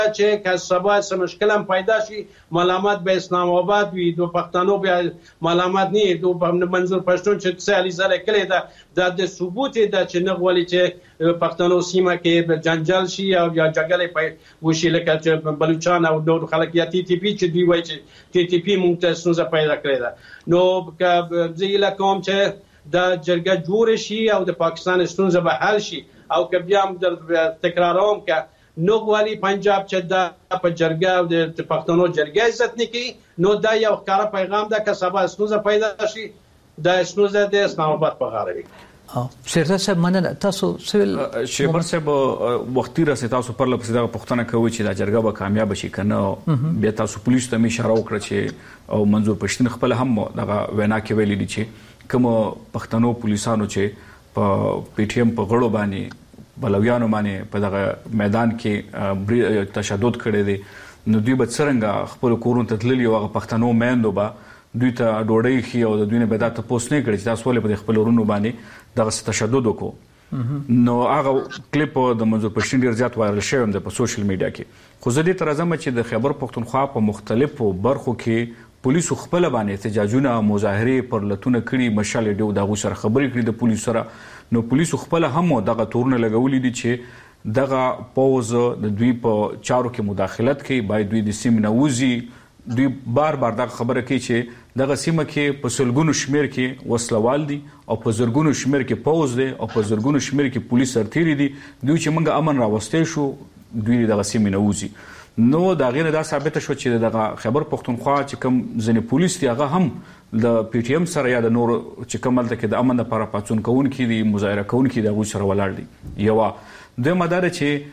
چې که سبا څه مشکل هم پیدا شي ملامت به اسلام آباد وي دو پښتنو بیا ملامت نه دو منظور پښتون چې څه علیزه کړی دا د ثبوت ده چې نه غواړي چې پښتنو سیمه کې جنجال شي او یا جګړه وشي لکه چې بلوچستان او نور خلک یا ټي ټي پی چې دوی وایي چې ټي ټي پی موږ ته ستونزه پیدا کړې ده نو که زه هیله کوم چې دا جرګه جوړ شي او د پاکستان ستونزه به حل شي او که بیا هم تکراروم که نو غواړي پنجاب چې دا په جرګه او د پښتنو جرګه عزت نه کوي نو دا یو ښکاره پیغام ده که سبا ستونزه پیدا شي دا ستونزه د اسلام آباد په غاړه وي. شیرزاد صاحب مننه. تاسو سویل شیبر صاحب وختي راسي تاسو پر لپاره دا پښتنه کوي چې دا جرګه به کامیاب شي کنه بیا تاسو پولیس ته اشاره وکړه چې او منظور پښتون خپل هم دغه وینا کې ویلي دي چې کوم پښتنو پولیسانو چې په پی ټی ایم په غړو باندې بلویانو باندې په دغه میدان کې تشدد کړی دی نو دوی به څرنګه خپل کورونو ته تللي او هغه پښتنو میندو به دوی ته ډوډۍ خي او د دوی نه به دا تاسو نه کړی چې تاسو ولې په خپل ورونو باندې دغه تشدد وکړو نو هغه کلیپ د منظور پښتون ډیر زیات وایرل شوی دی په سوشل میډیا کې خو زه دې تر ازمه چې د خیبر پښتونخوا په مختلفو برخو کې پولیسو خپل باندې احتجاجونه مظاهره پر لتونه کړي مشال ډیو دغه سره خبرې کړي د پولیسو سره نو پولیسو خپل هم دغه تورونه لګولې دي چې دغه پوز د دوی په چارو کې مداخلت کوي باید دوی د سیمې نووزي دوی بار دغه خبره کوي چې دغه سیمه کې په سلګونو شمیر کې وسلوال دي او په زرګونو شمیر کې پوز دي او په زرګونو شمیر کې پولیس سرتیري دي دوی چې موږ امن راوستې شو دوی دغه سیمې نووزي نو دا غیر دا ثابت شو چې دغه خیبر پښتونخوا چې کوم ځنې پولیس دی هغه هم د پی ټی ایم سره یا د نور چې کوم دلته کې د امن لپاره پاتون کوونکي دي مظاهره کوونکي دغه سره ولاړ دي یو د مدار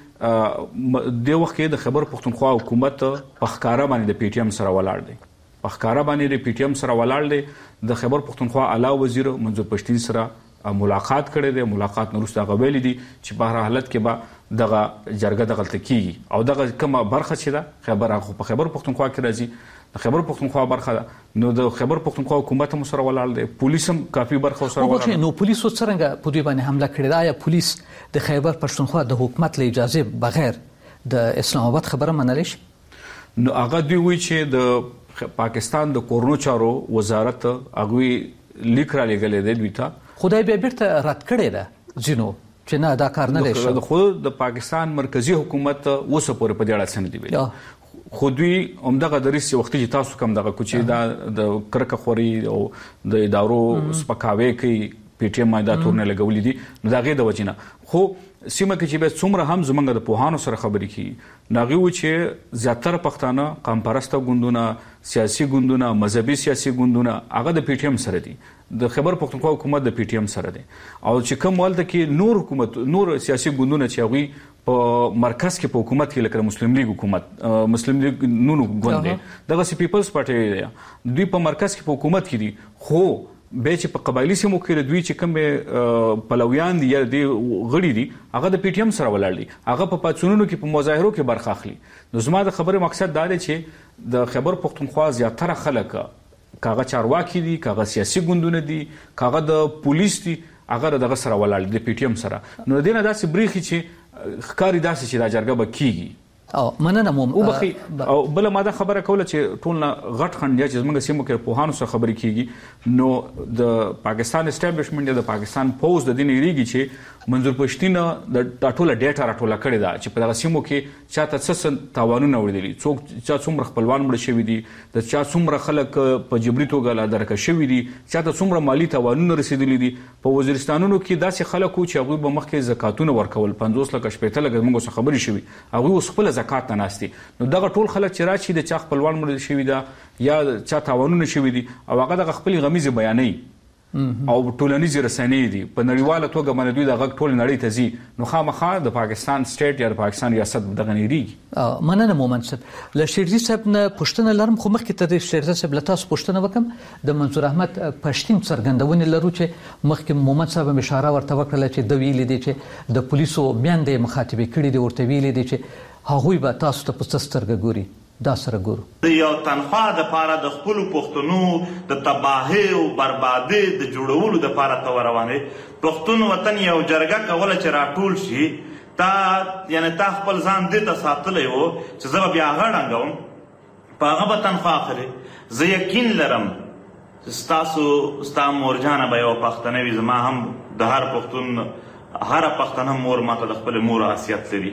چې د وخت کې د خیبر پښتونخوا حکومت په ښکارا باندې د پی ټی ایم سره ولاړ دی په ښکارا باندې د پی ټی ایم سره ولاړ دی د خیبر پښتونخوا اعلی وزیر منظور پښتون سره ملاقات کړی دی ملاقات نورسته غوېل دي چې په هر حالت کې به دغه جرګه د غلطه کیږي او دغه کومه برخه چې ده خیبر پښتونخوا کې راځي د خیبر پښتونخوا برخه ده نو د خیبر پښتونخوا حکومت هم سره ولاړ دی پولیس هم کافي برخه سره ولاړ دی نو پولیس څنګه په دوی باندې حمله کړې ده یا پولیس د خیبر پښتونخوا د حکومت له اجازه بغیر د اسلام آباد خبره منلی شي نو هغه دوی وی چې د پاکستان د کورونو چارو وزارت هغه لیک را لګلې دی دوی ته خدای به بیرته رد کړی ده ځینو چې نه دا کار نه دی د خود د پاکستان مرکزی حکومت اوسه پورې په دې اړه څه نه دی ویلي خو دوی همدغه د ریسي وختي چې تاسو کوم دغه کوچي دا د کرکه خوري او د ادارو سپکاوي کوي پی ټی ایم دا تورونه لګولې دي نو دا غي د وجنه خو سیمه کې چې به څومره هم زمونږ د پوهانو سره خبرې کوي ناغي و چې زیاتره پښتانه قوم پرسته ګوندونه سیاسي ګوندونه مذهبي سیاسي ګوندونه هغه د پی ټی ایم سره دي د خیبر پښتونخوا حکومت د پی ټی ایم سره دی او چې کوم ولته کې نور حکومت نور سیاسي ګوندونه چې هغه په مرکز کې په حکومت کې لکه مسلم لیگ حکومت مسلم لیگ نونو ګوند دی دغه سی پیپلز پارټي دی دوی په مرکز کې په حکومت کې دي خو به چې په قبایلی سیمو کې دوی چې کوم پلویان دي یا د غړي دي هغه د پی ټی ایم سره ولاړ دي هغه په پاتونونو کې په مظاهرو کې برخه اخلي نو زما د خبره مقصد دا دی چې د خیبر پښتونخوا زیاتره خلک کاغه چارواکي دي کاغه سیاسي ګوندونه دي کاغه د پولیس دي هغه دغه سره ولاړ دي پی ټی ایم سره نو دینه داسې بریخي چې ښکاری داسې چې دا جرګه به کیږي او مننه مو او بخي او بل ماده خبره کوله چې ټول غټ خنډ چې موږ سیمو کې په هانو سره خبرې کیږي نو د پاکستان اسټابلیشمنت د پاکستان پوز د دین ایریږي چې منظور پښتون د ټاټوله ډیټا راټوله کړی دا چې په دغه سیمو کې چاته څه تاوانونه وړي څوک چا څومره خپلوان مړ شوی دي د چا څومره خلک په جبري توګه لا درکه شوی دي چاته څومره مالی تاوانونه رسیدلي دي په وزیرستانونو کې داسې خلکو چې هغه به مخکې زکاتونه ورکول 50 لک شپېته لک موږ څه خبرې شوی هغه اوس خپل زکات نه ناستي نو دغه ټول خلک چې راشي د چا خپلوان مړ شوی دا یا چا تاوانونه شوی دي او هغه د خپل غمیزه بیانوي او ټولنیزې رسنۍ دي په نړیواله توګه باندې دوی د غږ ټول نړۍ ته ځي نو خامخا د پاکستان سټیټ یا د پاکستان ریاست دغه نیریږي مننه مومن صاحب له شیرزي صاحب نه پوښتنه لرم خو مخکې ته د شیرزي صاحب له تاسو پوښتنه وکم د منظور احمد پښتون څرګندونې لرو چې مخکې مومن صاحب اشاره ورته وکړه چې د ویلې دي چې د پولیسو میاندې مخاطبه کړي دي ورته ویلې دي چې هغوی به تاسو ته په سترګه ګوري دا سره ګورو یو تنخوا د پاره د خپل پښتنو د تباهي او بربادي د جوړولو د پاره تو روانه پښتون وطن یو جرګه کوله چې راټول شي تا خپل ځان دې ته ساتلی و چې زه به بیا هغه ډنګوم په هغه به تنخوا اخلې. زه یقین لرم چې ستا مورجانه به یوه پښتنه وي. زما هم د هر پښتنه مور ماته د خپلې مور حیثیت لري.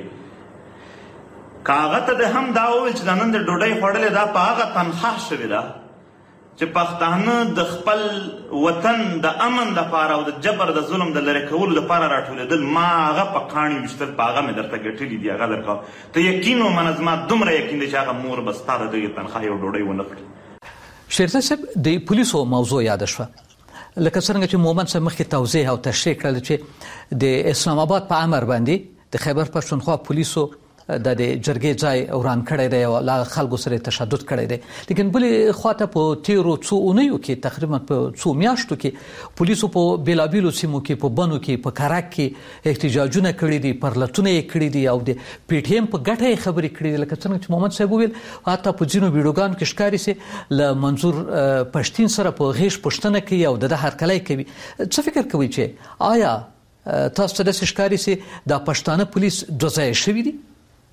که هغه ته د هم دا وویل چې دا نن د ډوډۍ خوړلې دا په هغه تنخواه شوې ده چې پښتانه د خپل وطن د امن دپاره او د جبر د ظلم د لرې کولو دپاره راټولېدل، ما هغه په کاڼي ویشتل، په هغه مې درته ګټلي دي. هغه درکوه ته یقین ومنه، زما دومره یقین دی چې هغه مور به ستا د دغې تنخواه یو ډوډۍ ونه کړي. شیرزاد صاحب د پولیسو موضوع یاده شوه، لکه څرنګه چې مومند صاحب مخکې توضیح او تشریح کړل چې د اسلام آباد په امر باندې د خیبر پښتونخوا پولیسو د جرګې ځای وران کړی دی او لا خلکو سره تشدد کړی دی. لیکن بلې خواته په تیرو څو اونیو کې تقریبا په څو میاشتو کې پولیسو په بیلابیلو سیمو کې په بنو کې په کراک کې احتجاجونه کړي دي، پرلتونه یې کړي دي او د پی ټی ایم په ګټه یې خبرې کړي دي. لکه څنګه چې محمد صاحب وویل حتی په ځینو ویډیوګانو کې ښکاري چې له منظور پښتین سره په غیږ پوښتنه کوي او د هرکلی کوي. څه فکر کوي چې آیا تاسو ته داسې ښکاري چې دا پښتانه پولیس دوه ځایه شوي دي؟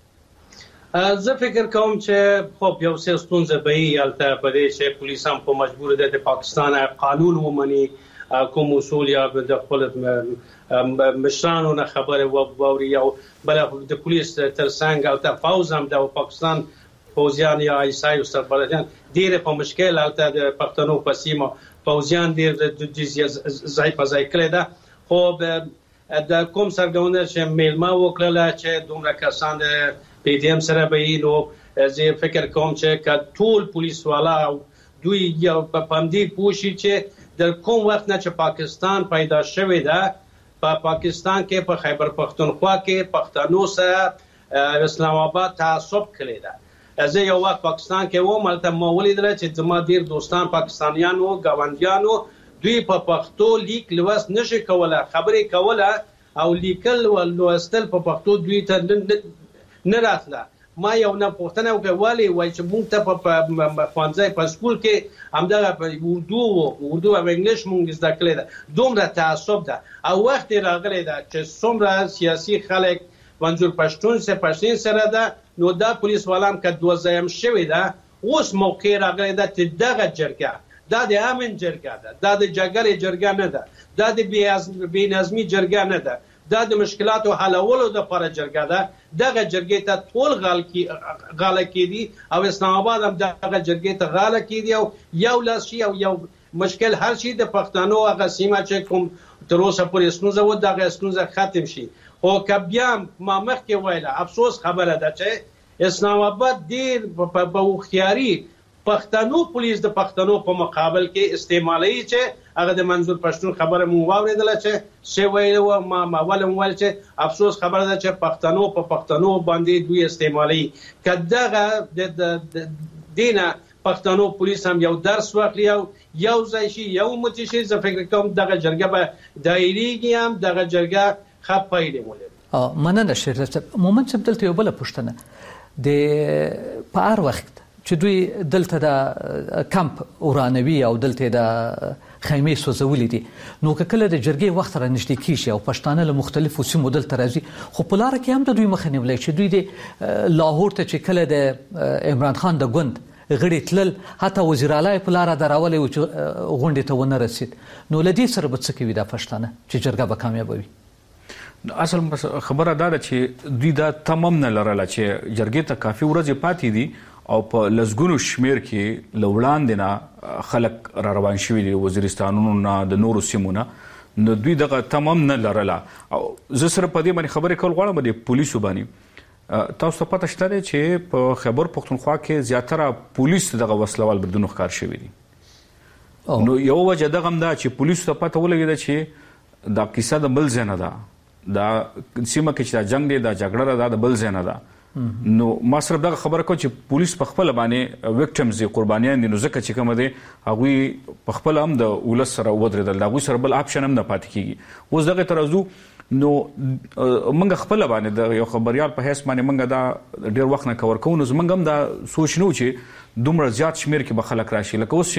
زه فکر کوم چې خب یو څه ستونزه به وي هلته په دې چې پولیس هم په مجبور دی د پاکستان قانون ومني، کوم اصول یا د خپل مشرانو نه خبره واوري، او بله د پولیس تر څنګ او د پوځ هم د پاکستان پوځیان یا عیسایو سربراهان ډېر په مشکل هلته د پښتنو په سیمه پوځیان ډېر ځای په ځای کړی ده. خو د کوم سرګردانه چې میلمه وکړله چې دومره کسان د پی ټی ایم سره به وي، نو زه فکر کوم چې که ټول پولیس والا دوی یو په همدې پوه شي چې د کوم وخت نه چې پاکستان پیدا شوی ده، په پاکستان کې په خیبر پښتونخوا کې پښتنو سره اسلام آباد تعصب کړی ده. زه یو وخت پاکستان کې وم، هلته ما ولیدله چې زما ډېر دوستان پاکستانیان وو، ګاونډیان وو، دوی په پښتو لیک لوست نشي کوله، خبرې کوله او لیکل او لوستل په پښتو دوی ته نه راتله. ما یو نه پوښتنه وکړه ولې، وایي چې موږ ته په ښوونځي په سکول کې همدغه اردو او انګلیش موږ زده کړې ده. دومره تعصب ده او وخت یې راغلی ده چې څومره سیاسي خلک منظور پښتون سره ده، نو دا پولیس والان که دوه ځایم شوې ده، اوس موقع راغلی ده چې دغه جرګه دا د امن جرګه ده، دا د جګړې جرګه نه ده، دا د بې نظمي جرګه نه ده، دا د مشکلاتو حلولو دپاره جرګه ده. دغه جرګې ته ټول غاله کېدي او اسلام آباد هم دغه جرګې ته غاله کېدي او یو لاس شي او یو مشکل حل شي، د پښتنو هغه سیمه چې کوم تر اوسه پورې ستونزه وه دغه ستونزه ختم شي. خو که بیا ما مخکې ویله افسوس خبره ده چې اسلام آباد ډېر په هوښیاري پښتنو پولیس د پښتنو په مقابل کې استعمالوي، چې هغه د منظور پښتون خبره مو واورېدله چې څه ویلي وه. ما اول هم ویل چې افسوس خبره ده چې پښتنو په پښتنو باندې دوی استعمالوي. که دغه د دې نه پښتنو پولیس هم یو درس واخلي او یو ځای شي، یو متي شي، زه فکر کوم دغه جرګه به دایریږي هم دغه جرګه ښه پایلې ولري. مننه شیرزاد صاحب. مومند صاحب دلته یو بله پوښتنه، د په هر وخت چې دوی دلته د کمپ ورانوي او دلته د خیمې سوځولې دي، نو که کله د جرګې وخت را نږدې کېږي او پښتانه له مختلفو سیمو دلته راځي، خو په لاره کې هم د دوی مخه نیولی چې دوی د لاهور ته چې کله د عمران خان د ګوند غړي تلل، حتی وزیر اعلی په لاره دراولی و چې غونډې ته ونه رسید، نو له دې سره به څه کوي دا پښتانه چې جرګه به کامیابه وي؟ اصل خبره دا ده چې دوی دا تمام نه لرله چې جرګې ته کافي ورځې پاتې دي او په لسګونو شمیر کې له وړاندې نه خلک را روان شوي دي، وزیرستانونو نه د نورو سیمو نه، نو دوی دغه تمام نه لرله. او زه سره په دې باندې خبرې کول غواړم د پولیسو باندې. تاسو ته پته شته دی چې په خیبر پښتونخوا کې زیاتره پولیس دغه وسلوال بریدونو ښکار شوي دي. نو یو وجه دغه هم ده چې پولیسو ته پته ولګېده چې دا کیسه د بل ځای نه ده، دا سیمه کې چې دا جنګ دی دا جګړه ده د بل ځای نه ده. نو ما صرف دغه خبره کوم چې پولیس په خپل باندې وکټمز دي، قربانیان دي، نو ځکه چې کوم دي هغوی په خپل هم د ولس سره ودرېدل، د هغوی سره بل آپشن هم نه پاتې کېږي. اوس دغه ترازو نو موږ خپل باندې د یو خبریال په حیث باندې موږ دا ډېر وخت نه کور کوو، نو زموږ هم دا سوچ نه و چې دومره زیات شمیر کې به خلک راشي. لکه اوس چې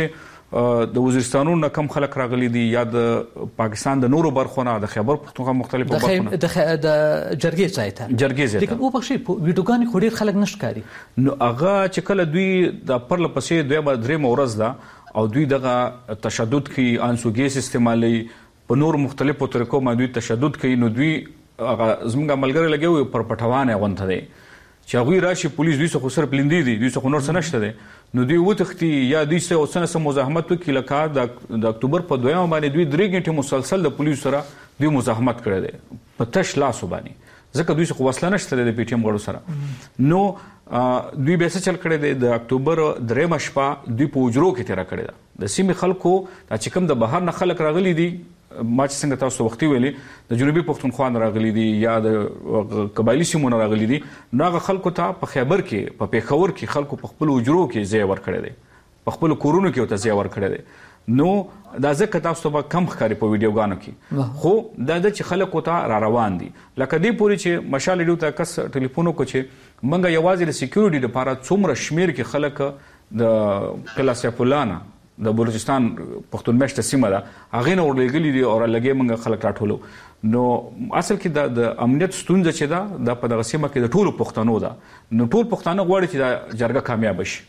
د وزیرستانونو کم خلک راغلي دي یا د پاکستان د نورو برخونه د خیبر پختونخوا مختلفو برخونه د جرګې ځای ته لیکن او بخشي ویډیوګانې خو ډېر خلک نشکاري نو هغه چې کله دوی د پرله پسې دویمه درېیمه ورځ ده او دوی دغه تشدد کوي انسوګیس استعمالوي په نور مختلفو طریقو باندې دوی تشدد کوي نو دوی هغه زموږ ملګري لګوي پر پټوانه غونته دي چې هغوی راشي پولیس دوی څخه صرف لیندې دي دوی څخه نور څه نشته دی نو دوی وتښتي یا دوی څه اوسنه مزاحمت وکړي لکه د اکتوبر په 2 باندې دوی 3 غنټې مسلسل د پولیسو سره دوی مزاحمت کړی دی په تش لاسو باندې ځکه دوی څخه وسله نشته د پی ټی ایم غړو سره نو دوی به څه چل کړی دی د اکتوبر 3 شپه دوی په اجرو کې تیر کړی دا د سیمې خلکو چې کوم د بهر نه خلک راغلي دي ما چې څنګه تاسو وختي ویلې د جنوبي پښتونخوا راغلي دي یا د قبایلی سیمونو راغلي دي ناغه خلکو ته په خیبر کې په پیښور کې خلکو په خپل اجرو کې ځای ورکړی دی په خپل کورونو کې ته ځای ورکړی دی نو دا ځکه تاسو ته کم ښکاري په ویډیوګانو کې خو دا د چې خلکو ته را روان دي لکه دې پوري چې مشال ډیو ته کس ټلیفون کو چې منګه یوازې د سکیورټي لپاره څومره شمیر کې خلک د کلاسیفولانا د بلوچستان پښتون مشته سیمه ده هغه نه ورلګلي دي او لګي منګه خلک راټولو نو اصل کې د امنیت ستونزه چې ده د په دغه سیمه کې د ټولو پښتنو ده نو ټول پښتانه غواړي چې دا جرګه کامیاب شي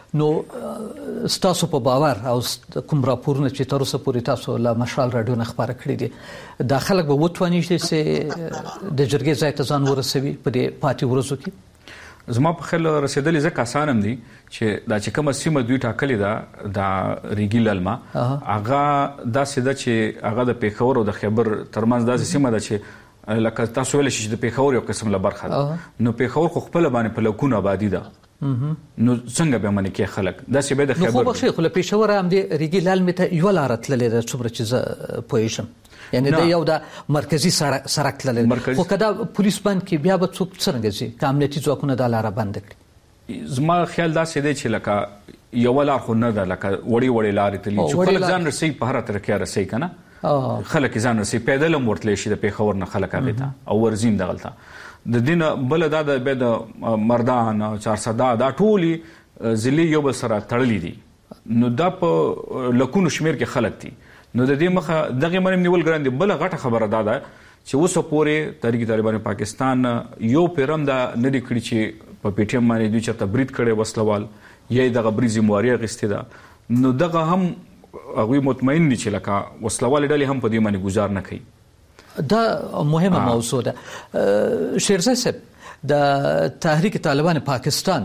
نو ستاسو په باور او کوم راپورونه چې تر اوسه پورې تاسو له مشال رادیو نه خبره کړې دي دا خلک به وټواني چې د جرګې ځای ته ځان ورسوي په دې پاتې ورځو کې زما په خیال رسیدلې ځکه اسانم دي چې دا چې کومه سیمه دوی ټاکلې ده د ریګي للما هغه داسې ده چې هغه د پیښور او د خیبر ترمنځ داسې سیمه ده چې لکه تاسو ویل شئ د پیښور یو قسم له برخه ده نو پیښور خو خپل باندې په لکونه آبادی ده نو څنګه به منې کې خلک داسې به د خیبر نو خو بخښي خو له پیښور هم د ریګي للمې ته یو لار تللې ده څومره چې زه پوهیږم یعنی دا یو د مرکزی سړک تللی خو کدا پولیس بند کې بیا به څوک څنګه ځي که امنیتي ځواکونه دا لاره بند کړي زما خیال داسې دی چې لکه یو لار خو نه ده لکه وړې لارې تللی چې خلک ځان رسوي په هره طریقه رسوي که نه خلک ځان رسوي پیدل هم ورتلی شي د پیښور نه خلک هغې ته او ورځي هم دغلته د دې نه بله دا د بیا د مردان چارسده دا ټولې ضلعې یو بل سره تړلي دي نو دا په لکونو شمیر کې خلک دي نو د دې مخه دغه منم نیول ګران دي بل غټه خبره ده چې اوسه پورې تحریک طالبان پاکستان یو پیرم دا نه دی کړی چې په پی ټی ایم باندې دوی چرته برید کړي وسلوال یا دغه برید ذمہواری اخیستې ده نو دغه هم هغوی مطمئن دي چې لکه وسلوال ډلې هم په دې باندې گزار نه کوي دا مهمه موضوع ده شیرزاد صاحب د تحریک طالبان پاکستان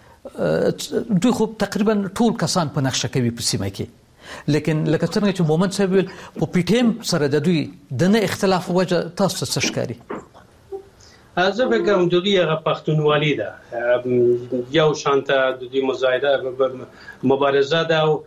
دوی خو تقریبا ټول کسان په نقشه کوي په سیمه کې لیکن لکه څنګه چې مومن صاحب ویل په پی ټی ایم سره د دوی د نه اختلاف وجه تاسو څه ښکاري زه فکر کوم د دوی هغه پښتونولي ده یو شانته د دوی مزایده مبارزه ده او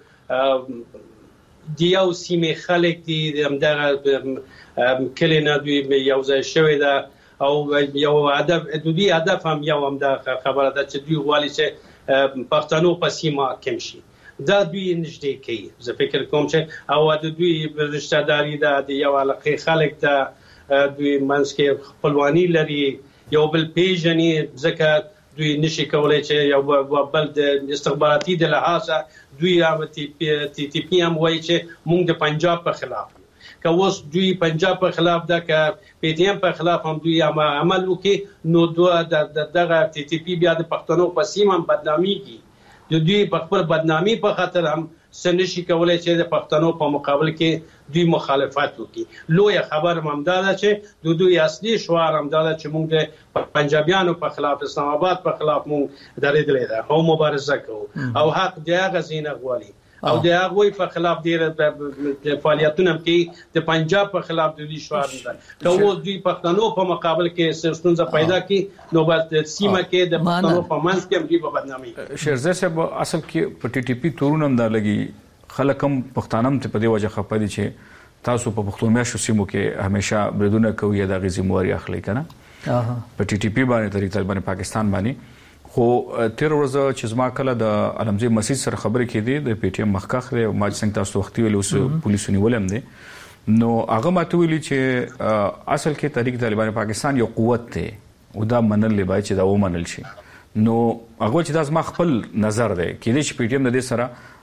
د یو سیمې خلک دي همدغه کلي نه دوی یو ځای شوی ده او یو هدف د دوی هدف هم یو همدغه خبره ده چې دوی غواړي چې پښتنو په سیمه کم شي دا دوی نږدې کوي زه فکر کوم چې او د دوی رشته داري ده د یو علاقې خلک ته دوی منځ کې خپلواني لري یو بل پیژني ځکه دوی نشي کولای چې یو بل د استخباراتي د لحاظه دوی هم تی پی هم وایي چې موږ د پنجاب په خلاف که اوس دوی پنجاب په خلاف ده که پی ټی ایم په خلاف هم دوی عمل وکړي نو دغه تی پی بیا د پښتنو په سیمه هم بدنامېږي د دوی په خپل بدنامي په خاطر هم څه نشي کولای چې د پښتنو په مقابل کې دوی مخالفت وکړي لویه خبره هم دا ده چې د دوی اصلي شعار هم دا ده چې موږ د پنجابیانو په خلاف اسلام آباد په خلاف موږ درېدلی ده او مبارزه کوو او حق د هغه ځای نه غواړي او د هغوی په خلاف ډېر فعالیتونه کوي د پنجاب په خلاف د دوی شعار ده که اوس دوی پښتنو په مقابل کې ستونزه پیدا کړي نو بس د سیمه کې د پښتنو په منځ کې هم دوی په بدنامي شیرزاد صاحب اصل کې په ټي ټي پي تورونه هم دا لګي خلک هم پښتانه هم په دې وجه خفه دي چې تاسو په پښتون میاشتو سیمو کې همیشه بریدونه کوي د هغې ذمہواري اخلي که نه په ټي ټي پي باندې تحریک طالبان پاکستان باندې خو تیر ورځ چې زما کله د علمزی مسجد سره خبرې کېدې د پی ټی ایم مخکخ دی ما څنګه تاسو وختي ویل اوس پولیسو نیولم دي نو هغه ماته ویلي چې اصل کې تحریک طالبان پاکستان یو قوت دی او دا منل باید چې دا ومنل شي نو هغه چې دا زما خپل نظر دی کېدای چې پی ټی ایم د دې سره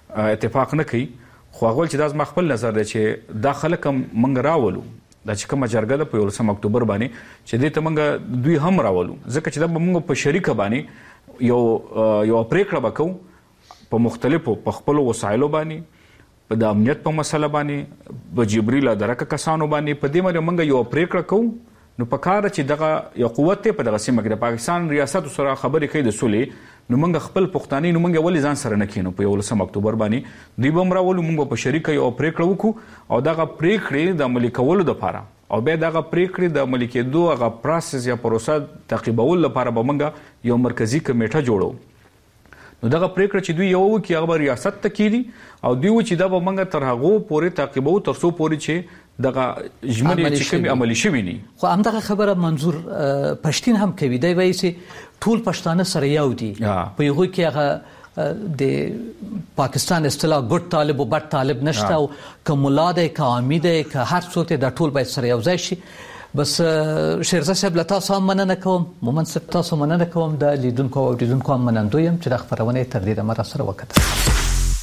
اتفاق نه کوي. خو هغه چې دا زما خپل نظر دی چې دا خلک هم موږ راولو دا چې کومه جرګه ده په 11 اکتوبر باندې چې دې ته موږ دوی هم راولو ځکه چې دا موږ په شریکه باندې یو پریکړه وکړو په مختلفو په خپل وسایلو باندې په د امنیت په مسله باندې په جبريل درکه کسانو باندې په دې باندې موږ یو پریکړه کوو. نو په کار چې دغه یو قوت په دغه سیمه کې د پاکستان ریاست سره خبرې کوي د سولې نو موږ خپل پښتاني نو موږ ولې ځان سره نه کینو په 11 اکتوبر باندې دوی به راولو موږ په شریکه یو پریکړه وکړو او دغه پریکړې د عملي کولو لپاره او به دغه پریکړې د عملي کېدو هغه پروسس یا پروسه تعقیبول لپاره به موږ یو مرکزی کمیټه جوړو. نو دغه پریکړه چې دوی یو وکړي هغه ریاست ته کیدي او دوی چې دا به موږ تر هغه پورې تعقیبو تر څو پورې چې دغه ژمنې چې کومې عملي شوي ني. خو همدغه خبره منظور پښتين هم کوي دی وایي چې ټول پښتانه سره یو دي په یو کې هغه د پاکستان اصطلاح ګډ طالب او بد طالب نشته او کوملا ده کامي ده که هر څوک د ټول باید سره یو ځای شي. بس شیرزاد صاحب له تاسو هم مننه کوم مومن صاحب تاسو مننه کوم د لیدونکو او لیدونکو هم منندویم چې د خبرونه تر دې مر سره وکړه.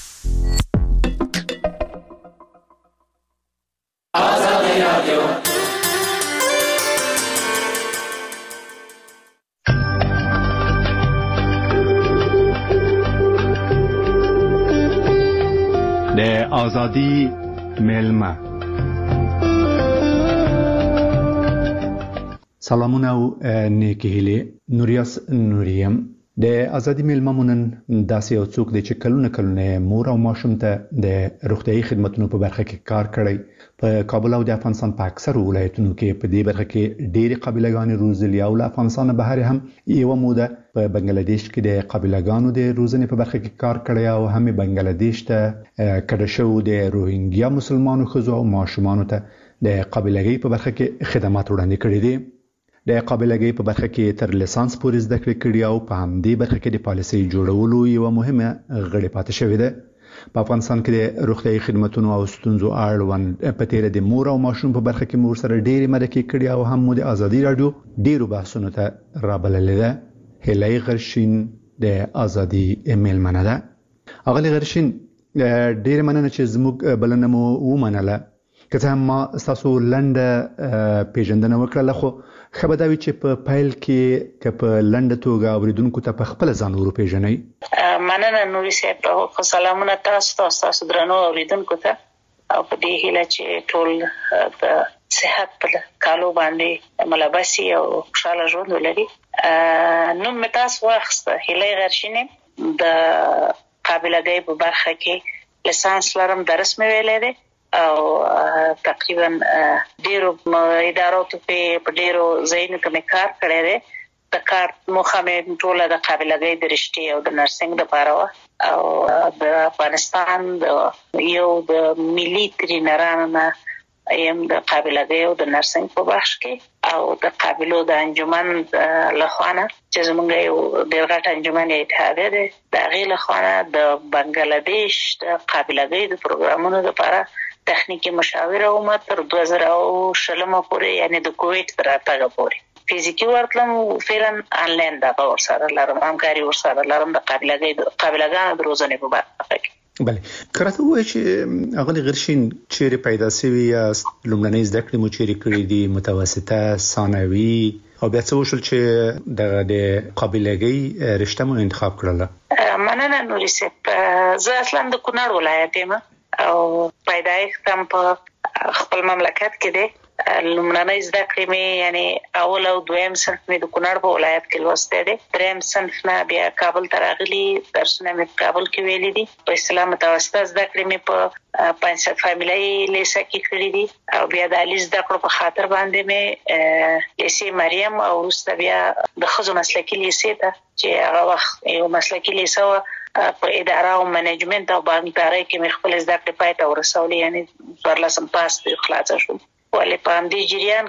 آزادی میلمه سلامونه او نیکی هیلې نوریاس نوریم د آزادی میلمه مونن داسې یو څوک دی چې کلونه مور او ماشوم ته د روغتیايي خدماتو په برخه کې کار کړی. په کابل او د افغانستان په اکثر ولایتونو کې په دې برخه کې ډېری قبیلهګانې روزلي او له افغانستان بهر هم یو موده په بنگلاديش کې د قبیلهګانو د روزنې په برخه کې کار کړی او هم بنگلاديش ته کډه شو د روهینګیا مسلمانانو خزو او ماشومانو ته د قبیلګۍ په برخه کې خدمات وړاندې کړي دي. د قبیلګۍ په برخه کې تر لیسانس پورې زده کړې کړي او په همدې برخه کې د پالیسۍ جوړولو یو مهمه غړي پاتې شوې ده. په افغانستان کې د روغتیايي خدماتو او ستونزو اړوند په تیر د مور او ماشوم په برخه کې مور سره ډېری مرکې کړي او هم د آزادي رادیو ډېرو بحثونو ته رابللې ده. هلای غرشین د آزادي میلمنه ده. اغلی غرشین ډېر مننه چې زموږ بلنه مو ومنله. که څه هم ما ستاسو لنډه پیژندنه وکړله خو ښه به دا وي چې په پیل کې که په لنډه توګه اورېدونکو ته په خپله ځان ور وپېژنئ. مننه نوري صاحب او سلامونه تاسو درنو اورېدونکو ته او په دې هیله چې ټول د صحت په کالو باندې ملابسي او خوشاله ژوند ولري. نو مې تاسو واخسته هیله غرشینې د قابلګۍ په برخه کې لیسانس لرم درس مې ویلې ده او تقریبا ډیرو اداراتو په ډیرو ځایونو کې کار کړی دی. د کار موخه مې ټول د قابلګۍ د رشتې او د نرسنګ لپاره او د افغانستان د یو د ملي ټرینرانو نه ایم د قابلګۍ او د نرسنګ په بخش کې او د قابلو د انجمن لخوانه چې زمونږ یو ډېر غټ انجمن اتحادیه ده د هغې لخوانه د بنگلاديش د قابلګۍ د پروګرامونو لپاره تخنیکی مشاوره ومه تر 2020 پورې یعنی د کووید تر راتګ پورې فزیکی ورتلم فعلا آنلاین دا ورسره لرم همکاري ورسره لرم د قابلګانو د روزنې په برخه کې. بله کراته وای چې اغلی غرشین چیرې پیدا سوي یا لومړنۍ زده کړې مو چیرې کړې دي متوسطه ثانوي او بیا څه وشول چې د قابلګۍ رشته مو انتخاب کړله؟ مننه نوري صاحب زه اصلا د کونړ ولایت یم او پیدایښت هم په خپل مملکت کې دی. لومړنۍ زده کړې مې یعنی اول او دویم صنف مې د کونړ په ولایت کې لوستی دی. دریم صنف نه بیا کابل ته راغلي درسونه مې په کابل کې ویلي دي. په اصطلاح متوسطه زده کړې مې په پنځه فامیلي لیسه کې کړي دي او بیا د عالي زده کړو په خاطر باندې مې لیسې مریم او وروسته بیا د ښځو مسلکي لیسې ته چې هغه وخت یو مسلکي لیسه وه په اداره او منیجمنت او بانکدارۍ کې مې خپل زده کړې پای ته ورسولې یعنی 14 پاس خلاصه شوم. ولې په همدې جریان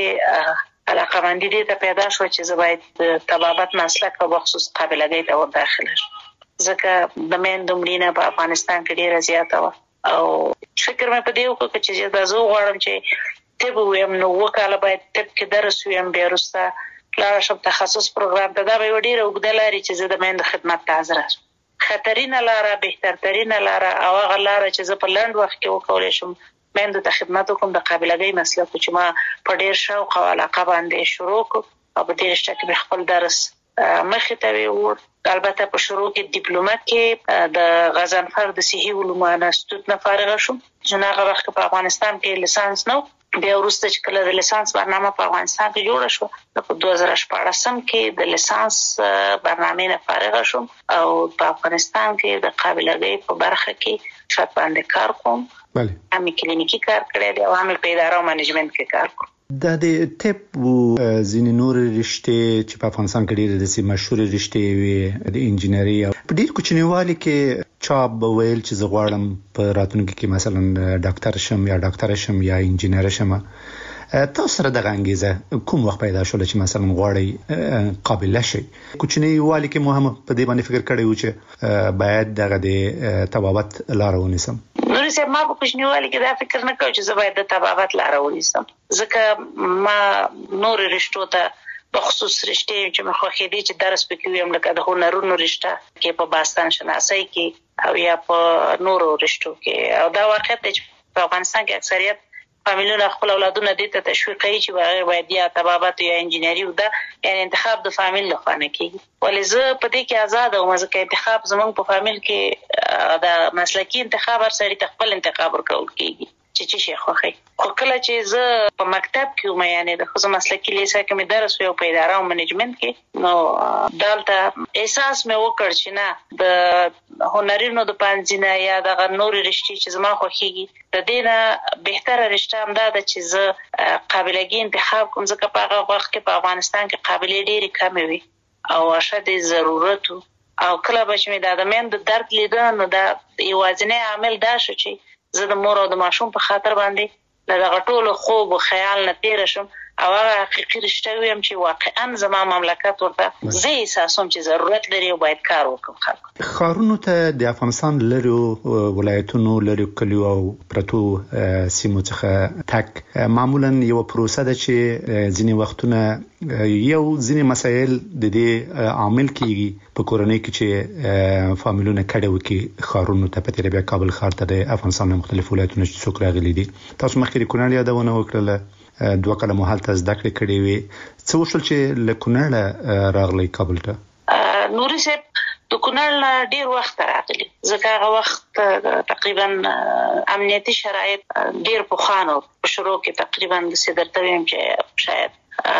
کې علاقه‌مندي دې ته پیدا شو چې زه باید د طبابت مسلک په خصوص قابلګۍ ته ور داخله شم ځکه د میندو مړینه په افغانستان کې ډېره زیاته وه او فکر مې په دې وکړ چې دا زه غواړم چې طب ویم نو وکاله باید طب کې درس ویم بیا وروسته لاړ شم تخصص پروګرام ته. دا به یوه ډېره اوږده لارې چې زه د میندو خدمت ته حاضره شم. خطرینه لاره، بهترترینه لاره او هغه لاره چې زه په لنډ وخت کې وکولای شم مېندو ته خدمت وکړم د قابلګۍ مسلک چې ما په ډېر شوق او علاقه باندې شروع کړ او په دې رشته کې خپل درس مخې ته وړ. البته په شروع کې ډیپلومه کې د غزنفر د صحي علومو انستیتوت نه فارغ شوم چې هغه وخت په افغانستان کې لیسانس نو. بیا وروسته چې کله د لیسانس برنامه په افغانستان کې جوړه شو په 2014 کې د لیسانس برنامه نه فارغ شوم او په افغانستان کې د قابلګۍ په برخه کې شاید باندې کار کوم. بله. هم کلینیکی کار کړی دی او هم په اداره او منیجمنت کې کار کوم. د ټیپ ځینې نور رشتې چې په افغانستان کې ډېرې داسې مشهورې رشتې وي د انجینري او په ډېر کوچنیوالي کې چا به ویل چې زه غواړم په راتلونکي کې مثلا ډاکټر شم یا ډاکټر شم یا انجینر شم. تاسو سره دغه انګیزه کوم وخت پیدا شول چې مثلا غواړئ قابل شئ؟ کوچنیوالي کې مو هم په دې باندې فکر کړی و چې باید دغه د طبابت لار ونیسم؟ نور صاحب ما په کوچنیوالي کې دا فکر نه کوم چې زه باید د طبابت لار ونیسم، ځکه ما نور رشتو ته بخصوص رشتې چې مخکې دي چې درس پکې ویم لکه د هنرونو رشته کې په باستان شناسۍ کې او یا په نورو رشتو کې. او دا واقعیت چې په افغانستان کې اکثریت فامیلونه خپل اولادونه دې ته تشویق کوي چې باید یا طبابت یا انجینري ودا، یعنی انتخاب د فامیل له خوا نه کیږي. ولې زه په دې کې آزاد او مزه کې انتخاب زمونږ په فامیل کې د مسلکی انتخاب هر سړي ته خپل انتخاب ورکول کیږي چې شي خوخي. خو کله چې زه په مکتب کې وم یعنی د خصوصي مسلکی لیسه کې مې درس ویو په اداره او منیجمنت کې، نو دلته احساس مې وکړ چې نه د هنرونو د پنځینه یا د نور رشتې چې زما خوښيږي د دینه بهتره رشته هم دا چې زه قابلګي انتخاب کوم، ځکه په هغه وخت کې په افغانستان کې قابلیت ډېری کم وي او اشد ضرورت او کله به چې مې د مېند درد لیدل نو دا یوازینی عامل دا شو چې زه د مور او د ماشوم په خاطر باندې لږه ټولو خوب او خیال نه تیر شم او هغه حقیقي رشته ویم چې واقعا زما مملکت ورته زه احساسوم چې ضرورت لري او باید کار وکړم. خلک ښارونو ته د افغانستان لرو ولایتونو لرو کلیو او پرتو سیمو څخه تک معمولا یو پروسه ده چې ځینې وختونه یو ځینې مسایل د دې عامل کیږي په کورنۍ کې چې فامیلونه کډه وکړي ښارونو ته په تیر بیا کابل ښار ته د افغانستان مختلف ولایتونو چې څوک راغلي دي. تاسو مخکې کونړ یادونه وکړه، 2 کاله مو هلته زده کړې کړې وي. څه وشول چې له کونړ راغلی کابل ته؟ نوري صاحب د کونړ ډیر وخت راغلی، ځکه هغه وخت تقریبا امنیتي شرایط ډیر پوخانو په شروع کې تقریبا د سیدرته ویم چې شاید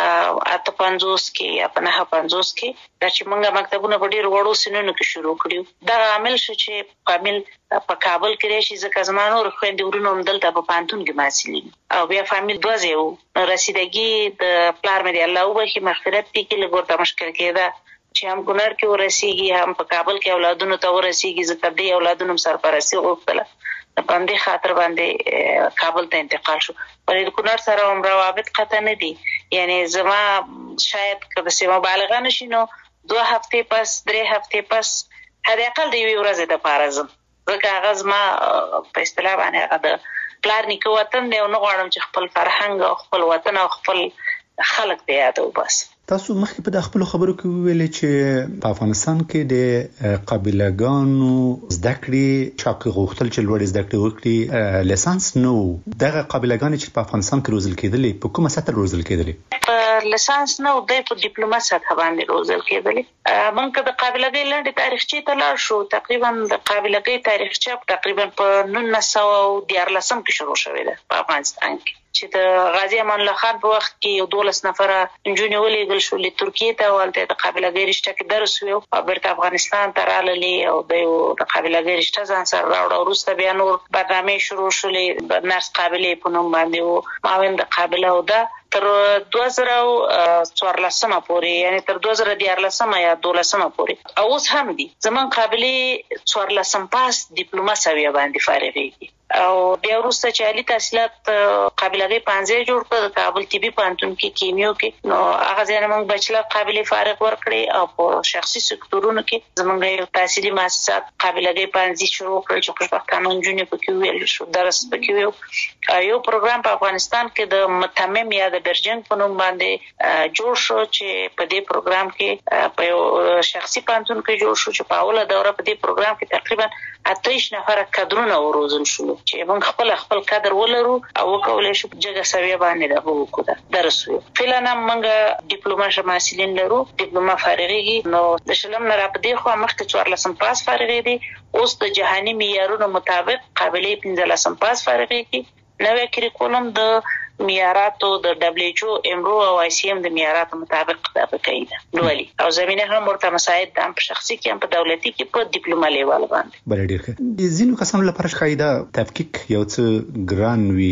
58 کې یا 59 کې دا چې موږ مکتبونه په ډیر وړو سنونو کې شروع کړیو. دا عامل شو چې فامیل په کابل کې راشي، ځکه زمانو خويندې ورونو هم دلته په پانتون کې ماسلین او بیا فامیل دوزیو رسیدګي د پلار مې الله وبخي مغفرت پکې لګورته مشکل کېده چې هم کونړ کې ورسیږي هم په کابل کې اولادونو ته ورسیږي، ځکه دې اولادونو سرپرستی غوښتله په دې خاطر باندې کابل ته انتقال شو. ولې د کونړ سره هم روابط قطع نه دي، یعنی زما شاید که د سیمه بالغه نشینو 2 هفتې پس 3 هفتې پس هدا اقل د یوې ورځې د پارزم، ځکه هغه زما په اصطلاح باندې هغه د پلار نیکه وطن دی او نه غواړم چې خپل فرهنګ او خپل وطن او خپل خلک دی یادو. بس تاسو مخکې په خپل خبرو کې ویلي چې په افغانستان کې د قابلګانو زده کړې چاکه غوښتل چې لوړ زده کړې وکړي لیسانس نو دغه قابلګان چې په افغانستان کې روزل کېدلې په کومه سطح روزل کېدلې؟ لیسانس نو د ډیپلوما سطح باندې روزل کېدلې. موږ د قابلګۍ لاندې تاریخچې ته لاړ شو، تقریبا د قابلګۍ تاریخچه تقریبا په 1914 کې شروع شوې ده په افغانستان کې، چې د غازی امان الله خان په وخت کې یو 12 نفره انجونې ولېږل شو له ترکیه ته، ولته د قابلګۍ رشته کې درس ویو او بیرته افغانستان ته راغلي او د قابلګۍ رشته ځان سره راوړ. وروسته بیا نور برنامه شروع شولې، نرس قابلې په نوم باندې او معاون د قابله او دا تر 2014 پورې، یعنی تر 2014 یا 12 پورې او اوس هم دي. زمون قابلې 14 پاس ډیپلوما سویه باندې فارغېږي او بیا وروسته چې عالی تحصیلات قابلګۍ پانځه جوړ کړ کابل طبي پوهنتون کې کیمیو کې، نو هغه ځای موږ بچلر قابل فارغ ورکړي او په شخصي سکتورونو کې زموږ یو تحصیلي مؤسسات قابلګۍ پانځه شروع کړل چې خوشبختانه نجونې پکې ویل شو درس پکې ویو. یو پروګرام په افغانستان کې د متمم یا د برجنګ په نوم باندې جوړ شو چې په دې پروګرام کې په یو شخصي پوهنتون کې جوړ شو چې په اوله دوره په دې پروګرام کې تقریبا 28 نفر کادرونه وروزل شو چې موږ خپل کادر ولرو او وکولای شو جګه سویه باندې دغه وکړو درس وو. فعلا موږ ډیپلوما شماسلین لرو، ډیپلوما فارغي، نو د شلم نه را پدې خو مخکې 14 پاس فارغي دي، اوس د جهاني معیارونو مطابق قابلې 15 پاس فارغي کې نوې کریکولم د معیاراتو د WHO امرو او ICM د معیاراتو مطابق دا پکې لولي او زمينه هم ورته مساعد د په شخصي کې هم په دولتي کې په ډیپلوما لیول باندې. بل ډیر ښه. ځینو کسانو لپاره قاعده تفکیک یو څه ګران وی،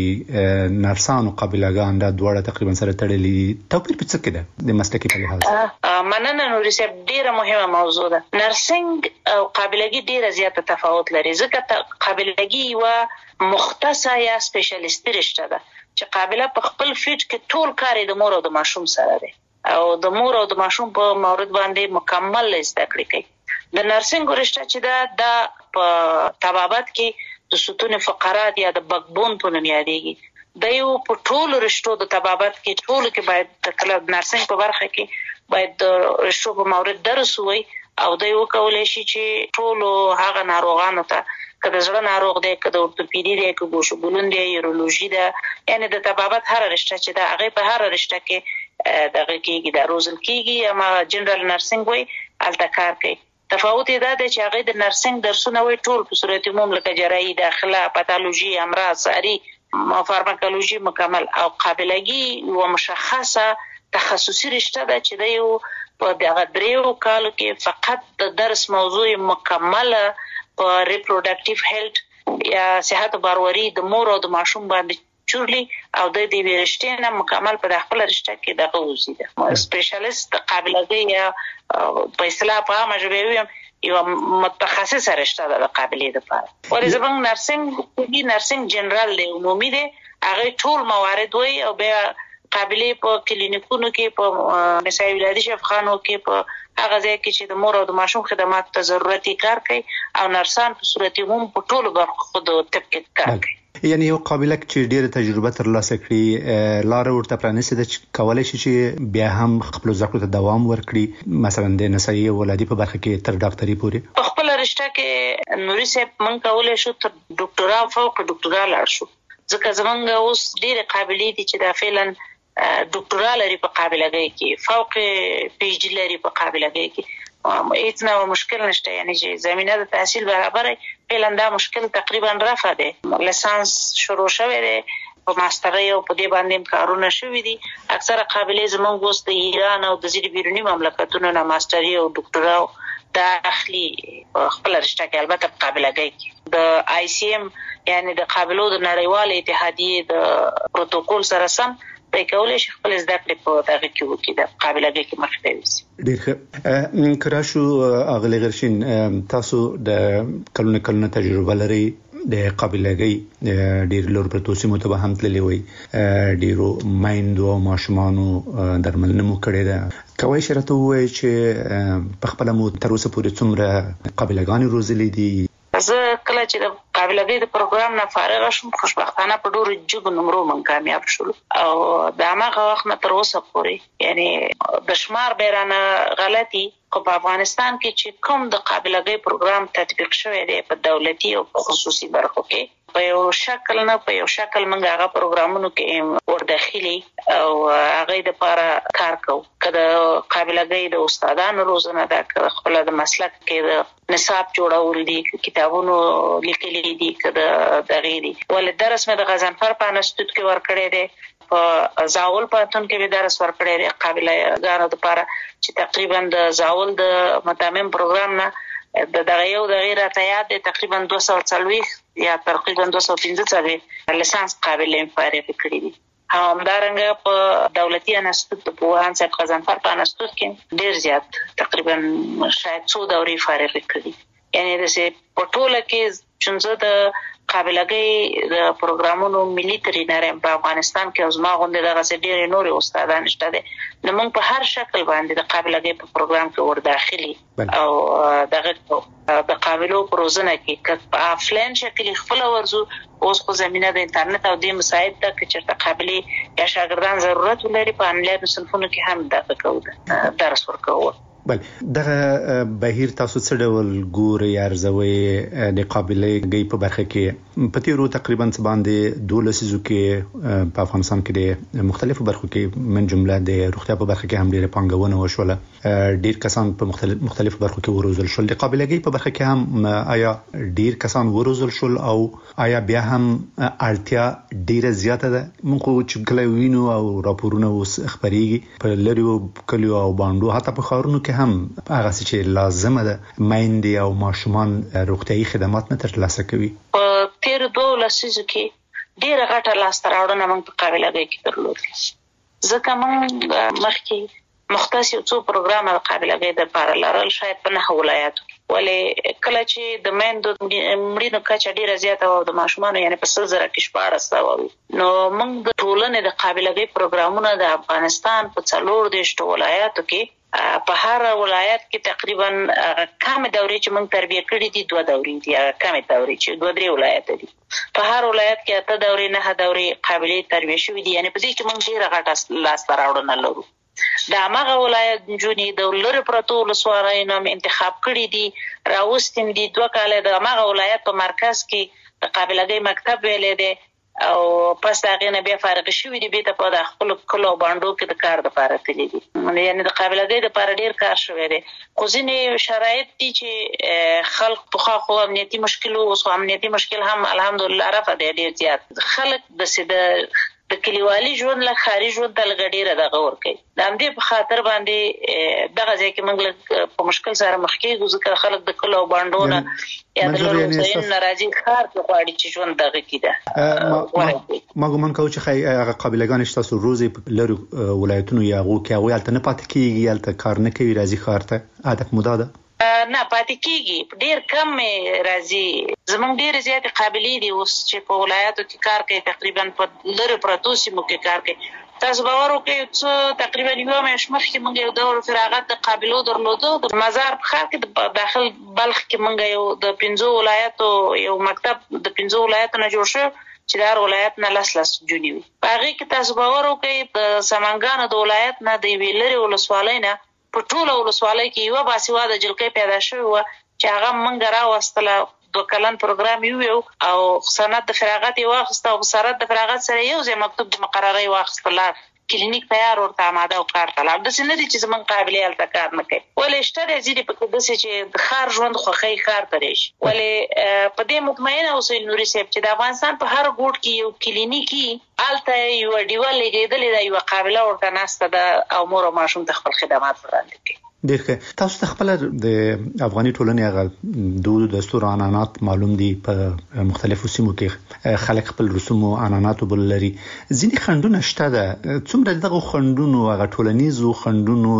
نرسانو قابلګان دا دواړه تقریبا سره تړلي، توپیر په څه کې ده د مسلکي په لحاظ؟ مننه نوري صاحب، ډیره مهمه موضوع ده. نرسنګ او قابلګي ډیره زیاته تفاوت لري، ځکه قابلګي یو مختصه یا سپیشلیسټ رشته ده چې قابله په خپل فیلډ کې ټول کار د مور او د ماشوم سره دی او د مور او د ماشوم په مورد باندې مکمل زده کړې کوي. د نرسنګ رشته چې دا په طبابت کې د ستون فقرات یا د بکبون په نوم یادېږي، د یو په ټول رشتو د طبابت کې ټول کې باید د کله نرسنګ په برخه کې باید د رشتو په مورد درس وي او د یو کولای شي چې ټول هغه ناروغانو ته کله زړه ناروغ دی، کله اورتوپیدي دی، کله ګوشوګلون دی، یورولوژي ده، یعنی د طبابت هر رشته چې دا هغه په هر رشته کې دغه کېږي د روزل کېږي، اما جنرال نرسنګ وي الته کار کوي. تفاوت دا دی چې هغه د نرسنګ درسونه وي ټول په صورت عموم لکه جراحي، داخله، پاتولوژي، امراض، ساري، فارماکولوژي مکمل، او قابلګي و مشخصه تخصصي رشته ده چې د یو په دغه دریو کالو کې فقط د درس موضوع مکمله په ریپروډکټیو هیلث یا صحت باروری د مور او د ماشوم باندې چورلی او د دې ورشتې نه مکمل په خپل رشته کې دغه وزیده سپیشلیست قابلګي یا په اصطلاح په عامه ژبه ویم یو متخصص رشته ده د قابلیت لپاره. ولې زموږ نرسنګ جنرال دی، عمومي دی، هغه ټول موارد وي او بیا قابلې په کلینیکونو کې په مثال ولادي شفاخانو کې په هغه ځای کې چې د مور او د ماشوم خدمات ته ضرورتي کار کوي او نرسان په صورت عموم په ټولو برخو خود تفکیک کار کوي. یعنی یو قابلیت چې ډیره تجربه ترلاسه کړي لار ورته پرانیسي د کولای شي چې بیا هم خپل زده کړو ته دوام ورکړي، مثلا د نسایي ولادي په برخه کې تر ډاکټري پورې په خپل رشته کې نوري صاحب مونږ کولای شو تر ډاکټرا فوق ډاکټرا لاړ شو، ځکه زمونږ اوس ډیره قابلیت دي چې دا فعلا ډاکټرا لري په قابلګۍ کې، فوق پی ایچ ډی لري په قابلګۍ کې، هیڅ نه مشکل نشته، یعنی چې زمينه د تحصیل برابر فعلا دا مشکل تقریبا رفع دی. لیسانس شروع شوی دی، په ماسترۍ او په دې باندې کارونه شوي دي. اکثره قابلې زموږ اوس د ایران او د ځینې بیروني مملکتونو نه ماستري او ډاکټرا داخلي خپل رشته کې البته په قابلګۍ کې د ICM یعنی د قابلو د نړیوال اتحادیې د پروتوکول سره سم په کولای شي خپل زده کړې په دغه کې وکړي د قابلګۍ کې مخته وي. ډیر ښه. کراشو اغلی غرشین، تاسو د کلونه تجربه لري د قابلګۍ ډیر لور پروتو سیمو ته هم تللی وي، ډیرو مایندو او ماشومانو درملنه مو کړې ده، کوي شرط وای چې په خپل مو تر اوسه پورې څومره قابلګان روزلې دي؟ زه کله چې د قابلګۍ د پروګرام نه فارغ شوم خوشبختانه په ډورو جګو نمرو من کامیاب شول او د هغه وخت نه تر اوسه پورې یعنی د شمار بیرانه غلطي خو په افغانستان کې چې کوم د قابلګۍ پروګرام تطبیق شوی دی په دولتي او خصوصي برخو کې په یو شکل موږ هغه پروګرامونو کې ورداخلي او هغه د لپاره کار کوو، کله قابلګۍ د استادانو روزنه ده، خپل د مسلک کې د نصاب جوړول دي، کتابونو لیکلي دي، کله دغه دي. ولې درس مې د غزنفر په انستیتوت کې ورکړی دی، په زاول پوهنتون کې به درس ورکړی دی قابلګانو لپاره چې تقریبا د زاول د متمم پروګرام نه دغه یو د غیر اتیاد تقریبا 240 یا تقریبا 215 لیسانس قابلې فارغ کړي دي. همدارنګه په دولتي انستیتوت په وهان صاحب غزنفر په انستیتوت کې ډیر زیات تقریبا شاید 100 دورې فارغ کړي، یعنی د څه په ټوله کې چې د قابلګۍ د پروګرامونو ملي ترینر په افغانستان کې اوس ما غونډه دغه ډېر نور استادان شته دي نو موږ په هر شکل باندې د قابلګۍ په پروګرام کې ور داخلي او دغه د قابلو پروژنه کې په افلاین شکل خپل ورزو اوس په زمينه د انټرنیټ او د مساعد د کچرته قابلیت یا شاګردان ضرورت لري په انلاین صنفونو کې هم دغه کوو درس ورکوو. بل دغه بهیر تاسو څه ډول ګوري ارزوي د قابلیت په برخه کې په تیرو تقریبا باندې 12 سيزو کې په افغانستان کې د مختلفو برخو کې من جمله د روغتیا په برخه کې هم ډېر پانګونه وشوله ډېر کسان په مختلفو برخو کې وروزل شول د قابلیت په برخه کې هم آیا ډېر کسان وروزل شول او آیا بیا هم اړتیا ډېره زیاته ده موږ چې کله وینو او راپورونه اوس خبريږي په لریو کلیو او باندې حتی په خارونو کې هم هغه چې لازمه ده مایندې او ماشومان روغتيایي خدمات نه ترلاسه کوي. په تیر 12 سيزو کې ډېر غټه لاسته راوړنه موږ په قابلګۍ کې درلوده ځکه موږ مخکې مختص یو څو پروګرام د قابلګۍ د لپاره لرل شاید په 9 ولایتو ولې کله چې د میندو مړینو کچه ډیره زیاته او د ماشومانو یعنی په 1000 کې 14 و نو موږ د ټولنې د قابلګۍ پروګرامونه د افغانستان په 14 ولایتو کې په هر ولایت کې تقریبا کم دورې چې موږ تربیه کړې دي 2 دورې دي کم دورې چې 2-3 ولایت دي په هر ولایت کې 8 دورې 9 دورې قابلیت تربیه شوې دي یعنی په دې کې موږ ډیره غټه لاسته راوړنه لرو. دا هغه ولایت جونې د لری پروتو لسوارای نوم انتخاب کړی دي راوستیم دي 2 کال د هغه ولایت په مرکز کې د قابلګۍ مکتب ویلې دي او پس هغه نه بیا فارغ شوې دي به په خپل کلو باندې کې د کار لپاره تللی دي یعنی د قابلګۍ لپاره ډیر کار شوی دی خو ځینې شرایط دي چې خلک په خو امنیتي مشکل او امنیتي مشکل هم الحمدلله رفع دی ډیر زیات خلک د کلیوالي ژوند له خاري ژوند ته لګډیره دغه ور کوي د همدې په خاطر باندې دغه ځکه موږ په مشکل سره مخ کېږو ځکه خلک د کلو باندونه یا د لوري ناراضي خار په غواړي چې ژوند دغه کیده ما ګومان کوم چې هغه قابلګان شته روزي لري ولایتونو یا غو کې هغه الته نه پات کیږي الته کار نه کوي راځي خارته هدف موده ده نه پاتې کیږي ډیر کم راځي زمونږ ډیر زیات قابلیت دي اوس چې په ولایتو کې کار کوي تقریبا په لری پروتو سیمو کې کار کوي تاسو باور وکړئ چې تقریبا یو مېش مخکې موږ یو دور فراغت د قابلو درلوده د مزار په خار کې داخل بلخ کې موږ یو د 15 ولایتو یو مکتب د 15 ولایتو نه جوړ شو چې د هر ولایت نه لس جوړي وي هغه کې تاسو باور وکړئ د سمنګانو د ولایت نه د ویلری ولسوالۍ نه په ټول ولسوالۍ کې یو باسواده جلکې پیدا شوی و چې هغه منګ راوستله 2 کلن پروګرام یو او سند د فراغت واخسته او سند د فراغت سره یو ځای مکتوب د مقرري واخستله کلینیک تیار ورته آماده او کار طلب د سینې دي چې زمون قابلیت کار نه کوي ولې شته زیری په کې د چې د خار ژوند خوخی خار پرېش ولې په دې مطمئنه اوسې نوري سیب چې د افغانستان په هر ګوټ کې یو کلینیکي الته یو دیوال لګیدل دی یو قابلیت ورته نسته د امور او ماشوم د خپل خدمات وړاندې کوي ډیره تاسو ته خپل د افغاني ټولنې هغه دود دستور عنعنات معلوم دي په مختلفو سیمو کې خلک خپل رسوم او عنعنات بل لري ځینې خندونه شته ده څومره دغه خندونو هغه ټولنیزو خندونو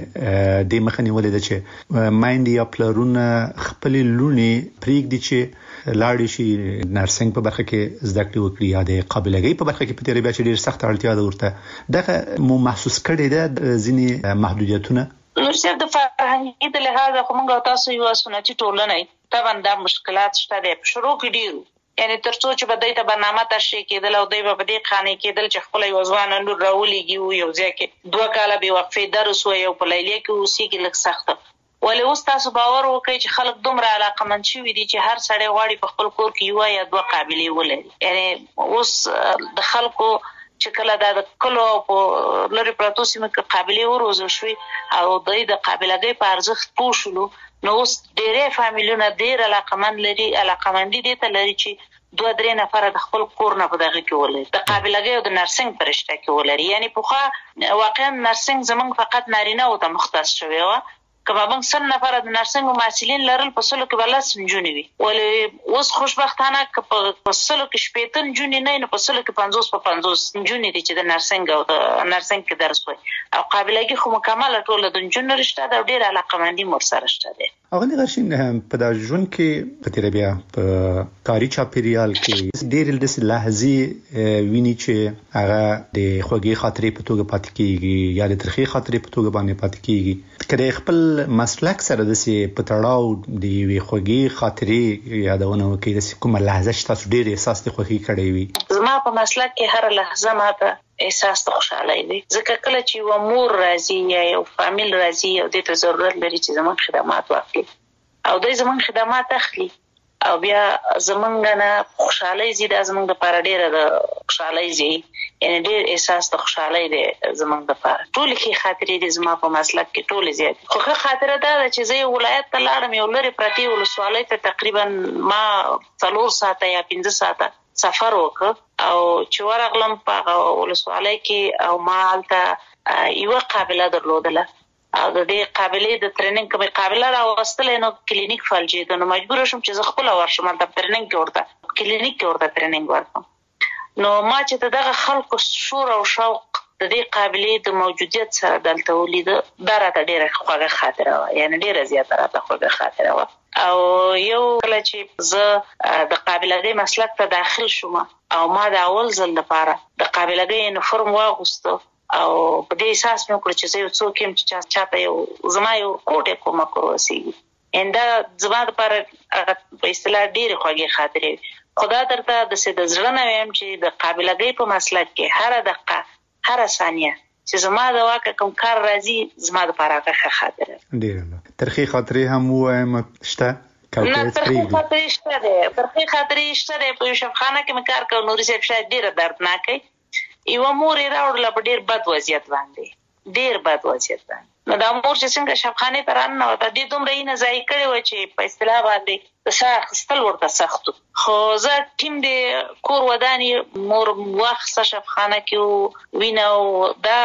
د مخنی ولې ده چې مایندې یا پلرونه خپل لونی پریږدي چې لاړ شي نرسنګ په برخه کې زده کړې وکړي یا د قابلګۍ په برخه کې په تیرې بیا چې ډیر سخت اړتیا ده ورته دغه مو محسوس کړی ده ځینې محدودیتونه نو صرف د فرهنګي د لحاظه کومه تاسو یو سنتي ټولنه طبعا دا مشکلات شته د شروع کې ډیرو یعنی ترڅو چې بدای ته برنامه تشریح کېدل او دای په دې خانه کېدل چې خپل یو ځوان نور راولېږي یو ځکه 2 کاله به وقفه درس و یو په لیلیه کې اوسې کې لږ سخته ولې اوس تاسو باور وکړئ چې خلک دومره علاقمند شوي دي چې هر سړی غواړي په خپل کور کې یو یا 2 قابلیت ولري یعنی اوس د خلکو چې کله د کلو په لری پروتو سیمه کې قابلیت وروزل شوی او د قابلیت په ارزښت پوښلو نو اوس ډېرې فامیلونه ډېر علاقمندي دي ته لري چې 2-3 نفر د خپل کور نه په دغه کې ولري د قابلیت او د نرسنګ پرشته کې ولري یعنی په واقعا نرسنګ زمونږ فقط نارینه او ته مختص شوی و کله موږ سن نفر د نرسنګ محصلین لرل په سلو کې بلس نجونې وي ولې اوس خوشبختانه په سلو کې شپېته نجونې نه په سلو کې 50 په 50 نجونې دي چې د نرسنګ او د نرسنګ کې درس وایي او قابلیت خو مکمل ټول د نجونو رشته د ډیر علاقمندي مور سره شته دي. اغلی غرشین په دا ژوند کې په تیر بیا په کاری چاپیریال کې ډیر د لحظې ویني چې هغه د خوږی خاطرې په توګه پاتې کیږي یا د ترخی خاطرې په توګه باندې پاتې کیږي کله خپل مسلک سره د سي پټړاو دی وی خوږی خاطرې یادونه کوي د کومه لحظه چې تاسو ډیر احساس د خوښي کړی وي. زما په مسلک کې هر لحظه ماته احساس د خوشحالۍ دی ځکه کله چې یو مور راځي یا یو فامیل راځي او د ته ضرورت لري چې زموږ خدمات واخلي او دوی زموږ خدمات اخلي او بیا زموږ نه خوشحالۍ زیاده زموږ لپاره ډیره د خوشحالۍ زی یعنی ډیر احساس د خوشحالۍ دی زموږ لپاره ټول کې خاطرې دي زما په مسلک کې ټول زیات خو خاطره ده چې زه ولایت ته لاړم یو لري پرتی ولسوالۍ ته تقریبا ما 4 ساعته یا 5 ساعته سفر وکړ او چې ورغلم په ولسوالۍ کې او ما هلته یو قابله درلودله او د دې قابلیت د ټریننګ کومه قابلیت راوستل نو کلینیک فالجی د نو مجبور شوم چې زه خپل ورشم د ټریننګ کې ورته کلینیک کې ورته ټریننګ ورکوم نو ما چې دغه خلکو شور او شوق د دې قابلیت د موجودیت سره دلته ولید دا راته ډیره خوږه خاطره و یعنی ډیره زیاته راته خوږه خاطره و او یو کله چې زه د قابلیت مسلک ته داخل شوم او ما د اول ځل لپاره د قابلیت یونیفورم واغوسته او په دې اساس مې وکړ چې زه یو څوک يم چې چاته یو زما یو کوټه کوم کروسي انده زما لپاره په اصطلاح ډیره خوږه خاطره خدا درته د سید زړه نه ویم چې د قابلیت په مسلک کې هر دقیقه هر ثانیه چې زما د واقع کوم کار راځي زما لپاره ښه خاطره ډیره ترخی خاطرې هم وایم شته ترخی خاطرې شته ده ترخی خاطرې شته ده په شفخانه کې مې کار کوم نوري صاحب شاید ډیره دردناک یو مور راوړل په ډیر بد وضعیت باندې نو دا مور چې څنګه شفخانه ته رانه وته د دومره یې نه ځای کړی و چې په اصطلاح باندې د ساخ خستل ورته سخت خو زه ټیم د کور ودانی مور واخصه شفخانه کې ویناو دا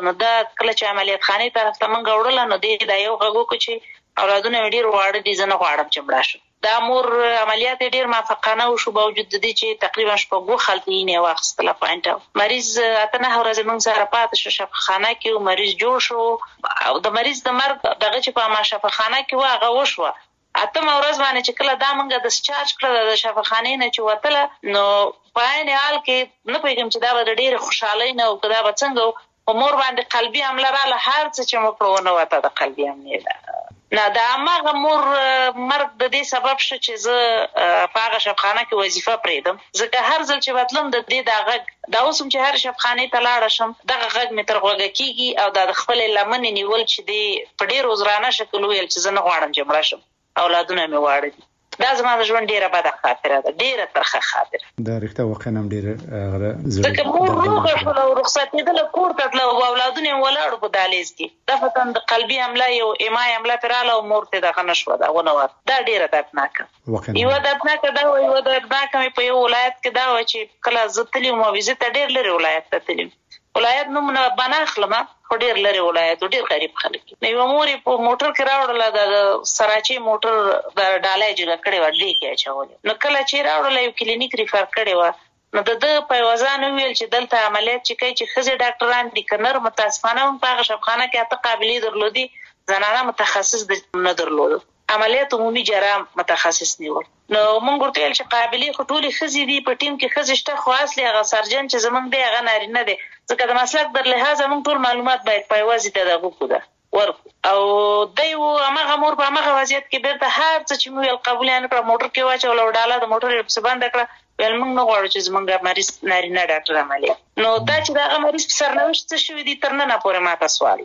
کله چې عملیات خانه طرف ته منګ وړل نو دا یو غوږ کو چې اولادونه ډیر واړه دي زنه غواړم چې مړه شو دا مور عملیات ډیر موافقانه وشو باوجود د دې چې تقریبا شپږ خلطې نه واخستله پاینټ مریض اتنه ورځ موږ سره پاتې شو شفخانه کې مریض جوړ شو او د مریض د مرګ دغه چې په ما شفخانه کې واغه وشو اتم ورځ باندې چې کله دا موږ د ډیسچارج کړل د شفخانه نه چې وتله نو پاین حال کې نه پیګم چې دا ډیر خوشاله نه او کدا بڅنګ مور باندې قلبي عمله را له هر څه چې مکرونه وته د قلبي عمله نه دا ماغه مور مرګ د دې سبب شو چې زه په هغه شفخانه کې وظیفه پریدم ځکه هر ځل چې وتلم د دې دا غږ دا اوسم چې هر شفخانه ته لاړ شم دغه غږ مې تر غوږه کیږي او دا د خپل لمن نیول چې دی په ډیر وزرانه شکل ویل چې زه نه غواړم چې مړ شم اولادونه مې واړه دا زما د ژوند ډیره بده خاطره ده ډیره ترخه خاطره دا رښتیا واقعا هم ډیره ځکه مور روغه شوله او رخصتېدله کور ته تله او اولادونه یې ولاړو په دهلیز کې دا فتن د قلبي حمله یو ایمای حمله پرې راغله او مور ته دغه نه شوه دغه نه وه دا ډیره دردناکه یوه دردناکه دا وه یوه دردناکه مې په یو ولایت کې دا وه چې کله زه تللی وم او زه ته ډېر لرې ولایت ته تللی ولایت نوم نه بنا اخلم خو ډېر لرې ولایت ډېر غریب خلک نو یوه مور یې په موټر کې راوړله د سراچۍ موټر د ډالۍ جګه کړې وه ډرې کې اچولې نو کله چې راوړله یو کلینیک ریفر کړې وه نو د ده په یوه ځان وویل چې دلته عملیات چې کوي چې ښځې ډاکټران دي که نر متاسفانه هم په هغه شفخانه کې اته قابلې درلودي زنانه متخصص نه درلودو عملیات عمومي جراح متخصص نیول نو مونږ ورته ویل چې قابلې خو ټولې ښځې دي په ټیم کې ښځې شته خو اصلي هغه سرجن چې زموږ دی هغه نارینه دی ځکه د مسلک در لحاظه مونږ ټول معلومات باید په یوازې ته دغه وکړو ورکو او دی همغه مور په همغه وضعیت کې بیرته هر څه چې مې ویل قبول یې نه کړه موټر کې واچوله او ډاله د موټر یې پسې بنده کړه ویل موږ نه غواړو چې زموږ مریض نارینه ډاکټر عملیات نو دا چې د هغه مریض په سرنوشت څه شوي دي تر ننه پورې ماته سوال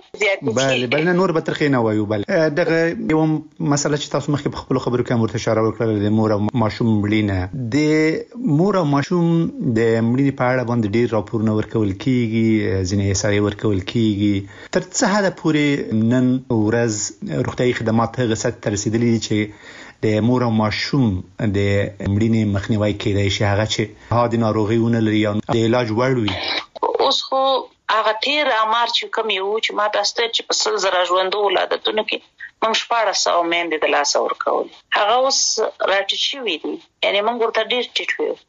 بله نور به ترخې نه وایو بله دغه یوه مسله چې تاسو مخکې په خپلو خبرو کې هم ورته اشاره وکړله د مور او ماشوم مړینه د مور او ماشوم د مړینې په اړه باندې ډېر راپورونه ورکول کېږي ځینې احصایې ورکول کېږي تر څه حده پورې نن ورځ روغتیایي خدمات هغه سطح ته رسېدلي دي چې د مور او ماشوم د مړینې مخنیوی کېدای شي هغه چې حادي ناروغي ونه لري یا د علاج وړ وي اوس خو هغه تیر امار چې کوم یو چې ما تاسو ته چې په 100,000 ژوندو ولادتونو کې موږ 1400 مېندې د لاس ورکول. هغه اوس راټیټ شوي دي، یعنی موږ ورته ډېر ټیټ ویو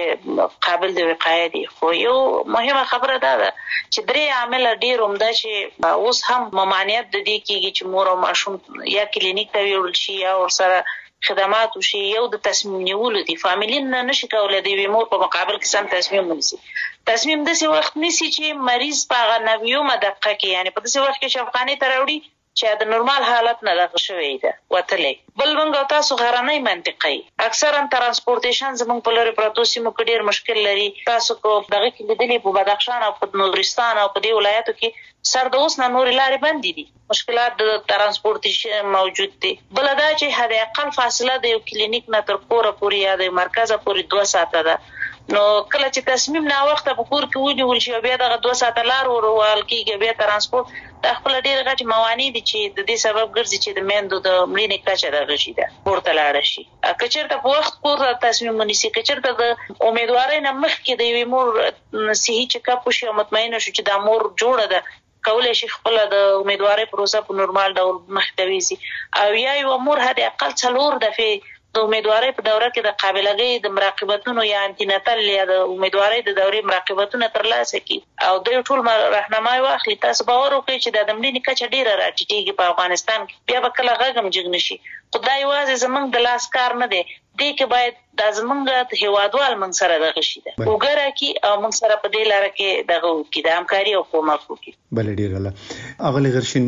چې قابل د وقایې دي. خو یو مهمه خبره ده چې درې عامل ډېر عمده چې اوس هم ممانعت د دې کېږي چې مور او ماشوم یا کلینیک ته ویول شي یا ورسره خدمات وشي. یو د تصمیم نیولو دي. فامیلین نشي کولای د یوې مور په مقابل کې سم تصمیم ونیسي. تصمیم داسې وخت نیسي چې مریض په هغه 90 دقیقه کې، یعنی په داسې وخت کې شفاخانې ته راوړي چې د نورمال حالت نه دغه شوی ده وتلې. بل موږ تاسو غرانۍ منطقي اکثرا ترانسپورټیشن زموږ په لوري پروتو سیمو کې ډېر مشکل لري. تاسو کو دغه کې لیدلې په بدخشان او په نورستان او په دې ولایتو کې سر د اوس نه نور لارې بندې دي، مشکلات د ترانسپورټیشن موجود دي. بل دا چې حد اقل فاصله د یو کلینیک نه تر کوره پورې یا د مرکز پورې 2 ساعته ده. نو کله چې تصمیم نه وخت په کور کې ونیول شي بیا دغه 2 ساعته لار ورول کېږي، بیا ترانسپورت د خپل ډېر غټ موانع دي چې د دې سبب ګرځي چې د میندو د مړینې کچه دغه شي ده ورته لاړ شي. کچرته په وخت کور تصمیم ونیسي، کچرته د امیدوارۍ نه مخکې د یوې مور صحي چیک اپ شي او مطمئنه شي چې دا مور جوړه ده، کولای شي خپل د امیدوارۍ پروسه په نورمال ډول مخ ته ویسي. او یا یو مور حد اقل 4 دفعې د امیدوارۍ په دوره کې د قابلګۍ د مراقبتونو یا انټیناتل یا د امیدوارۍ د دورې مراقبتونه ترلاسه کړي او د ټول راهنمایي واخلي. تاسو باور وکړئ چې د مړینې کچه ډېره راټیټېږي په افغانستان کې. بیا به کله غږ هم جګ نشي. خو دا یوازې زموږ د لاس کار نه دی، دې کې باید دا زموږ هیوادوال موږ سره دغه شي ده وګوره کې او موږ سره په دې لاره کې دغه وکړي د همکاري او کومک وکړي. بل ډیر الله اغلی غرشین،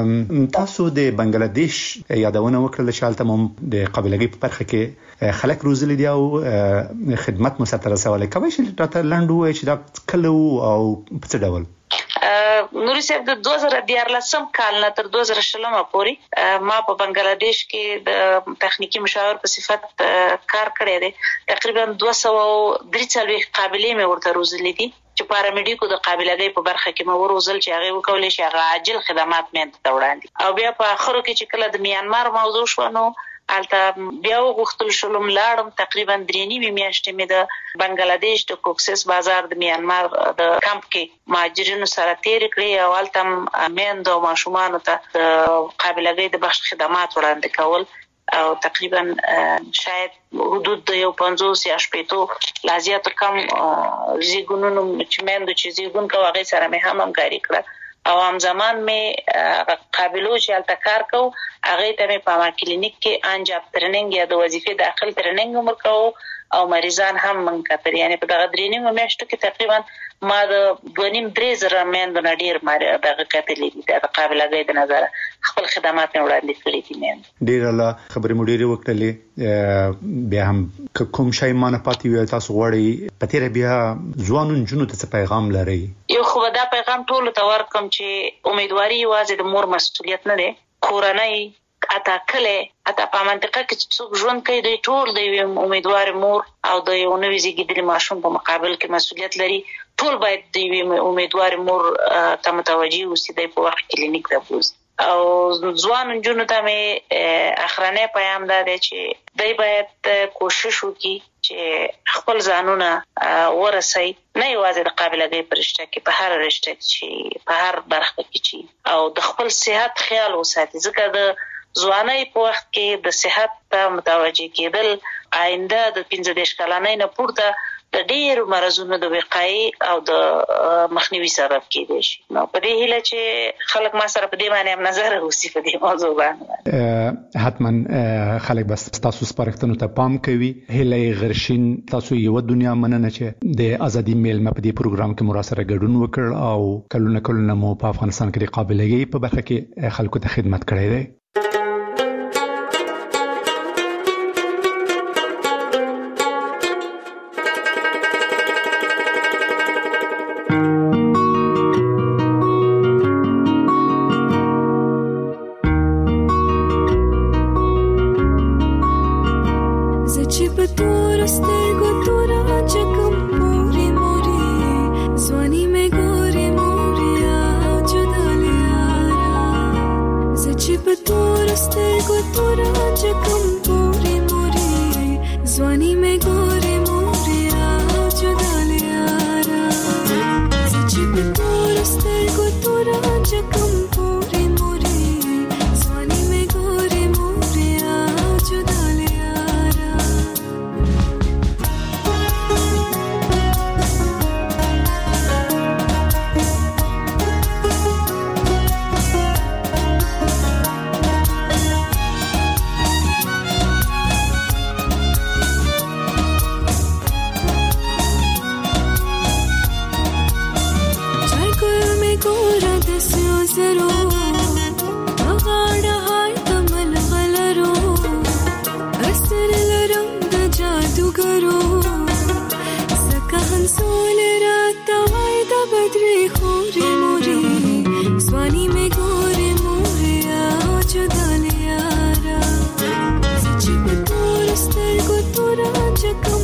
تاسو د بنگلاديش یادونه وکړه چې حالت هم د قابلګۍ په برخه کې خلک روزل دي او خدمت مساتره سواله کوي چې راته لاندو چې دا کلو او په څه ډول نوري صاحب د 2014 کال نه تر 2016 پورې ما په بنگلاديش کې د تخنیکی مشاور په صفت کار کړی دی. تقریبا 243 قابلیت مې ورته روزلې دي چې پارامډیکو د قابلګۍ په برخه کې مې وروزل چې هغه وکولای شي هغه عاجل خدمات مې ته وړاندې. او بیا په اخرو کې چې کله د میانمار موضوع شو نو البته بیا وغوښتل شولم لاړم. تقریبا 3.5 میاشتې مې د بنگلاديش د کوکسس بازار د میانمار د کمپ کې مهاجرینو سره تیر کړی او البته میندو او ماشومانو ته د قابلګۍ د بخش خدمات وړاندې کول او تقریبا شاید حدود د 50 یا 60 لازیاتو کم زیګونونو چې میندو چې زیګون کوي هغه سره مې هم همکاري کړه او همزمان مې قابلو چې التکار کو هغه ته مې په ما کلینیک کې انجاب ټریننګ یا د وظیفې داخل ټریننګ عمر کو او مریضان هم من کتر. یعنی په دغه درینګ میاشتو کې تقریبا ما د 2.5-3 زره مېندو نه ډیر ماره دغه کتلې دي د قابلګۍ د نظر خپل خدمات نه وړاندې کړې دي. مېند ډیر الله خبرې مو ډیره وکړلې. بیا هم کوم شی مانه پاتې وي تاسو غواړئ په تیر بیا ځوانون جنو ته پیغام لري؟ یو خو دا پیغام ټول ته ورکم چې امیدواري یوازې د مور مسؤلیت نه ده، کورنۍ اته کله اته په منطقه کې چې څوک ژوند کوي د ټول د امیدوار مور او د یو نوې زیږیدلي ماشوم په مقابل کې مسؤلیت لري. ټول باید د امیدوار مور ته متوجي اوسي د په وخت کلینیک ته بوزي. او ځوان جنونو ته مې اخرنه پیغام ده چې دوی باید کوشش وکړي چې خپل ځانونه ورسي نه یوازې د قابلګۍ پرشته کې په هر رشته کې په هر برخه کې چې او د خپل صحت خیال وساتي. ځکه د ځوانۍ په وخت کې د صحت ته متوجي کېدل آینده د 15 کلنۍ نه پورته د ډېر مرزونو د وقایې او د مخنیوي سبب کېدای شي. نو په دې هیله چې خلک ما سره په دې باندې هم نظر اوسي په دې موضوع باندې. حتما خلک بس تاسو سپارښتنو ته پام کوي. هیله غرشین، تاسو یو دنیا مننه چې د ازادي میلمه په دې پروګرام کې مراسره ګډون وکړ او کلونه مو په افغانستان کې د قابلګۍ په برخه کې خلکو ته خدمت کړی دی. Swani me go چې کوم